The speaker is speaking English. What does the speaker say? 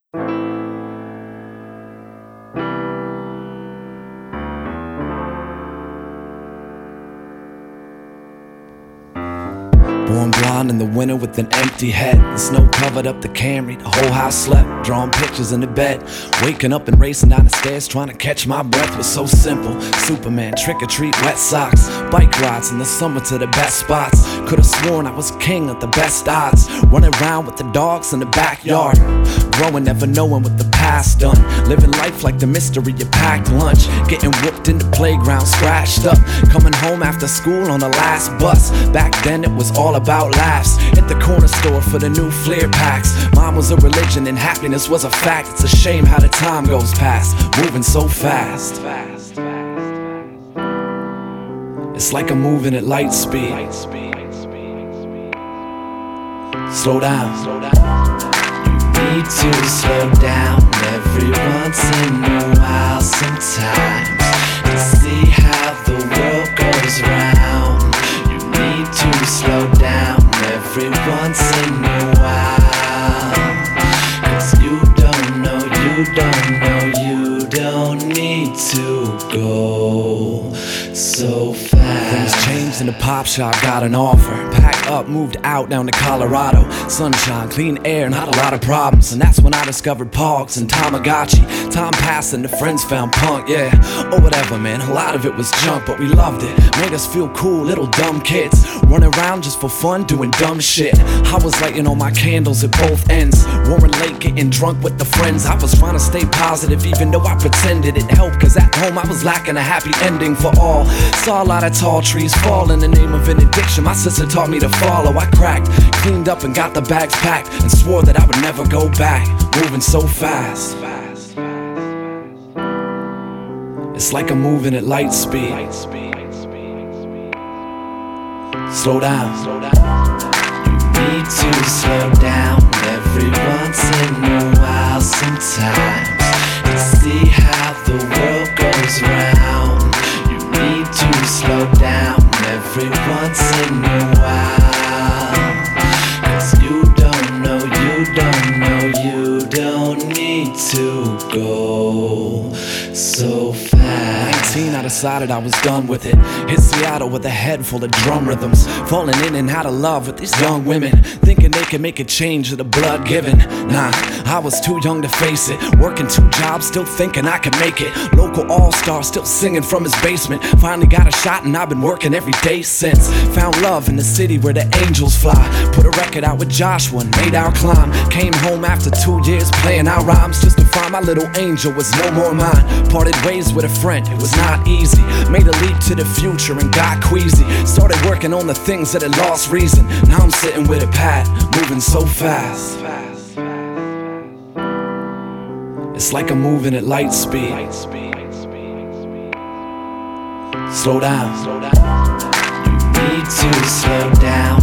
Born blind in the winter with an empty head. The snow covered up the Camry, the whole house slept. Drawing pictures in the bed, waking up and racing down the stairs, trying to catch my breath was so simple. Superman, trick or treat, wet socks, bike rides in the summer to the best spots. Could've sworn I was king at the best odds, running around with the dogs in the backyard. Growing, never knowing what the past done, living life like the mystery of packed lunch. Getting whooped in the playground, scratched up, coming home after school on the last bus. Back then it was all about laughs, at the corner store for the new Fleer packs. Mine was a religion and happiness was a fact. It's a shame how the time goes past, moving so fast. It's like I'm moving at light speed. Slow down. You need to slow down every once in a while sometimes, to see how the world goes round. You need to slow down every once in a while, 'cause you don't know, you don't need to go so fast. Things changed in the pop shop, got an offer. Packed up, moved out down to Colorado. Sunshine, clean air, not a lot of problems. And that's when I discovered Pogs and Tamagotchi. Time passed and the friends found punk, yeah. Or whatever, man, a lot of it was junk, but we loved it. Made us feel cool, little dumb kids, running around just for fun, doing dumb shit. I was lighting all my candles at both ends, roaring late, getting drunk with the friends. I was trying to stay positive, even though I pretended it helped, 'cause at home I was lacking a happy ending for all. Saw a lot of tall trees fall in the name of an addiction. My sister taught me to follow. I cracked, cleaned up and got the bags packed, and swore that I would never go back, moving so fast. It's like I'm moving at light speed. Slow down. You need to slow down every once in a while sometimes, to see how the world goes round. You need to slow down every once in a while, 'cause you don't know, you don't need to go so fast. 19, I decided I was done with it. Hit Seattle with a head full of drum rhythms, falling in and out of love with these young women, thinking they could make a change of the blood given. Nah, I was too young to face it. Working 2 jobs, still thinking I could make it. Local all-star, still singing from his basement. Finally got a shot and I've been working every day since. Found love in the city where the angels fly. Put a record out with Joshua and made our climb. Came home after 2 years playing our rhymes, just to find my little angel was no more mine. Parted ways with a friend, it was not easy. Made a leap to the future and got queasy. Started working on the things that had lost reason. Now I'm sitting with a pad, moving so fast. It's like I'm moving at light speed. Slow down. You need to slow down